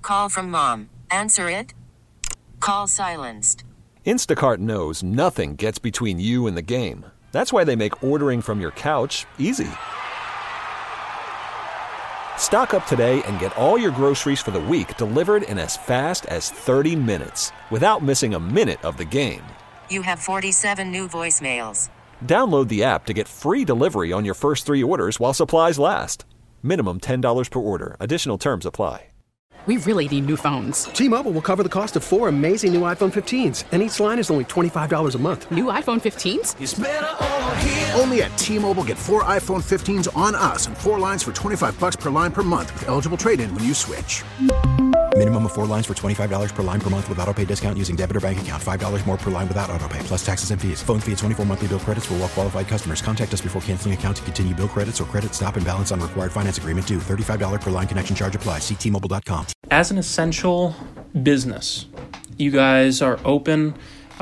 call from mom. Answer it. Call silenced. Instacart knows nothing gets between you and the game. That's why they make ordering from your couch easy. Stock up today and get all your groceries for the week delivered in as fast as 30 minutes without missing a minute of the game. You have 47 new voicemails. Download the app to get free delivery on your first 3 orders while supplies last. Minimum $10 per order. Additional terms apply. We really need new phones. T-Mobile will cover the cost of 4 amazing new iPhone 15s, and each line is only $25 a month. New iPhone 15s? It's better over here. Only at T-Mobile, get 4 iPhone 15s on us and 4 lines for $25 per line per month with eligible trade-in when you switch. Minimum of 4 lines for $25 per line per month with autopay discount using debit or bank account. $5 more per line without autopay, plus taxes and fees. Phone fee at 24 monthly bill credits for well-qualified customers. Contact us before canceling account to continue bill credits or credit stop and balance on required finance agreement due. $35 per line connection charge applies. See T-Mobile.com. As an essential business, you guys are open.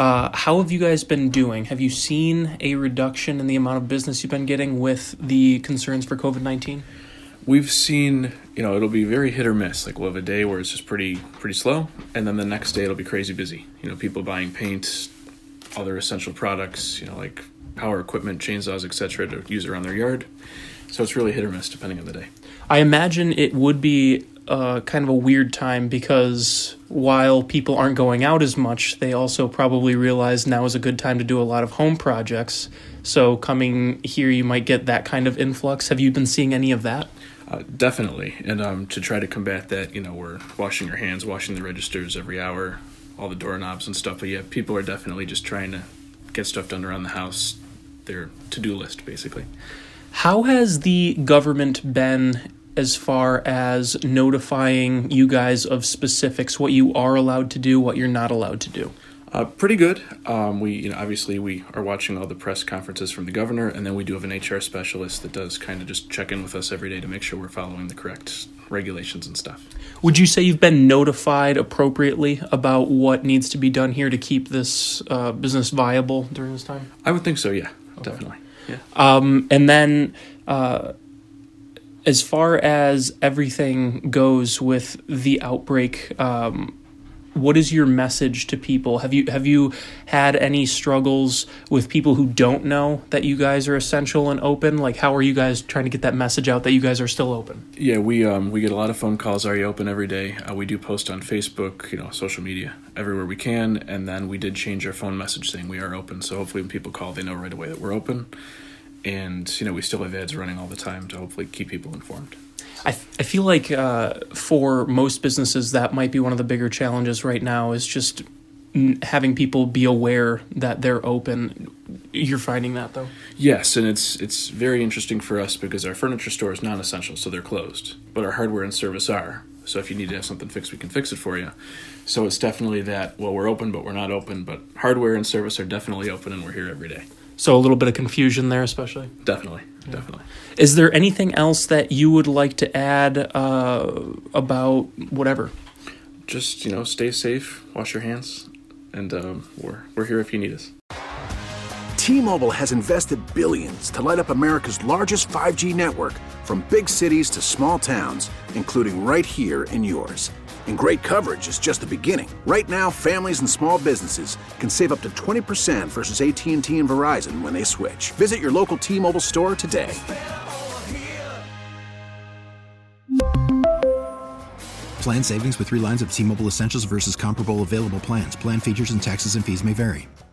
How have you guys been doing? Have you seen a reduction in the amount of business you've been getting with the concerns for COVID-19? We've seen, it'll be very hit or miss. Like we'll have a day where it's just pretty slow, and then the next day it'll be crazy busy. People buying paint, other essential products, like power equipment, chainsaws, etc. to use around their yard. So it's really hit or miss depending on the day. I imagine it would be kind of a weird time because while people aren't going out as much, they also probably realize now is a good time to do a lot of home projects. So coming here, you might get that kind of influx. Have you been seeing any of that? Definitely. And to try to combat that, we're washing our hands, washing the registers every hour, all the doorknobs and stuff. But yeah, people are definitely just trying to get stuff done around the house, their to-do list, basically. How has the government been as far as notifying you guys of specifics, what you are allowed to do, what you're not allowed to do? Pretty good. We obviously we are watching all the press conferences from the governor, and then we do have an HR specialist that does kind of just check in with us every day to make sure we're following the correct regulations and stuff. Would you say you've been notified appropriately about what needs to be done here to keep this business viable during this time? I would think so, yeah, okay. Definitely. Yeah. And then as far as everything goes with the outbreak, what is your message to people? Have you had any struggles with people who don't know that you guys are essential and open? Like, how are you guys trying to get that message out that you guys are still open? Yeah, we get a lot of phone calls. Are you open every day? We do post on Facebook, social media, everywhere we can. And then we did change our phone message saying we are open. So hopefully when people call, they know right away that we're open. And, we still have ads running all the time to hopefully keep people informed. I feel like for most businesses, that might be one of the bigger challenges right now is just having people be aware that they're open. You're finding that, though? Yes, and it's very interesting for us because our furniture store is non-essential, so they're closed. But our hardware and service are. So if you need to have something fixed, we can fix it for you. So it's definitely that, we're open, but we're not open. But hardware and service are definitely open, and we're here every day. So a little bit of confusion there, especially? Definitely. Is there anything else that you would like to add about whatever? Just, stay safe, wash your hands, and we're here if you need us. T-Mobile has invested billions to light up America's largest 5G network from big cities to small towns, including right here in yours. And great coverage is just the beginning. Right now, families and small businesses can save up to 20% versus AT&T and Verizon when they switch. Visit your local T-Mobile store today. Plan savings with 3 lines of T-Mobile Essentials versus comparable available plans. Plan features and taxes and fees may vary.